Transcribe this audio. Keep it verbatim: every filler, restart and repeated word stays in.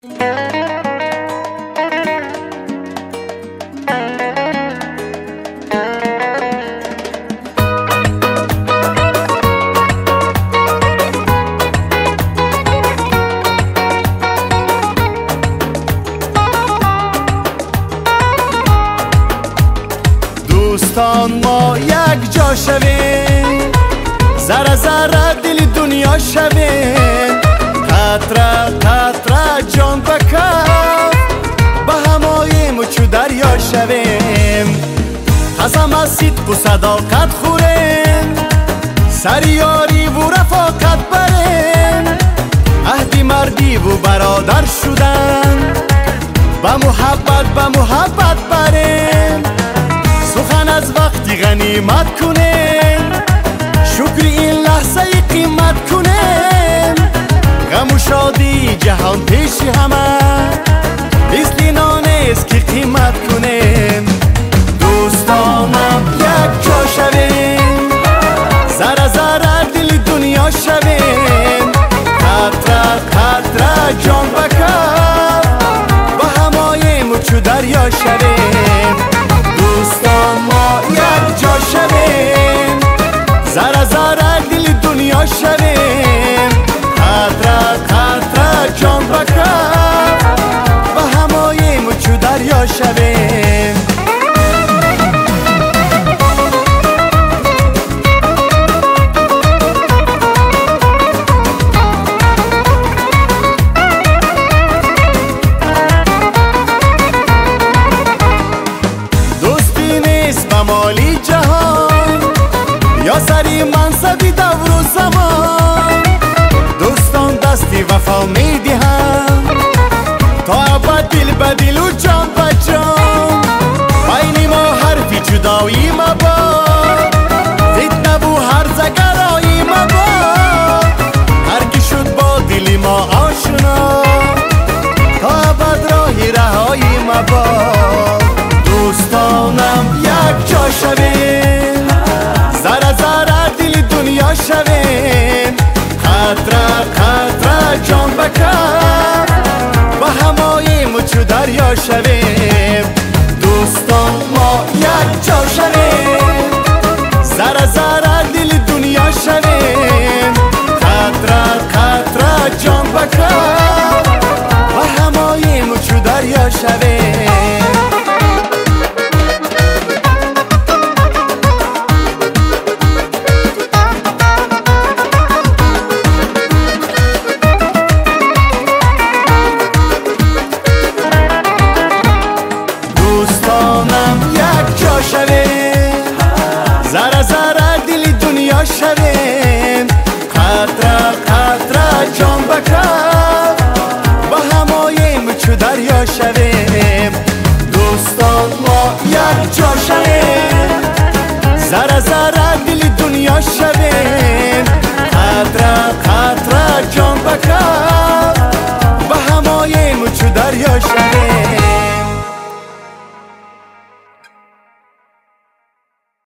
دوستان ما یک جا شویم، ذره ذره دل دنیا شویم، قطره قطره جان به کف به هماییم و چو دریا شویم. قسم از صدق و صداقت خوریم، سر یاری و رفاقت بریم، عهدی مردی و برادر شدن، به محبت به محبت بریم. سخن از وقتی غنیمت کنیم، شکر این لحظه قیمت کنیم. غم و شادی جهان پیش همه، مثل نانیست که قیمت کنیم. دوستانم یک جا شویم، ذره ذره دل دنیا شویم، قطره قطره جان به کف به هماییم و چو دریا شویم. دوستان ما یک جا شویم، ذره ذره دل دنیا شویم، قطره قطره جان به کف به هماییم و چو دریا شویم. مالی جهان یا سری منصبی دور و زمان، دوستان دستی وفا می دهند تا ابد دل به دل و جان به جان. بین ما حرفی جدایی مباد، فتنه و هرزه گرایی مباد، هر کی شد با دل ما آشنا تا ابد راهی رهایی مباد. دوستانم یک جا شویم، ذره ذره دل دنیا شویم، قطره قطره جان به کف به هماییم و چو دریا شویم. دوستان ما یک جا شویم، ذره ذره دل دنیا شویم، قطره قطره جان به کف به هماییم و چو دریا شویم. دوستانم یک جا شویم، ذره ذره دل دنیا شویم، قطره قطره جان به کف به هماییم چو دریا شویم. دوستان ما یک جا شویم، ذره ذره دل دنیا شویم، قطره قطره جان به کف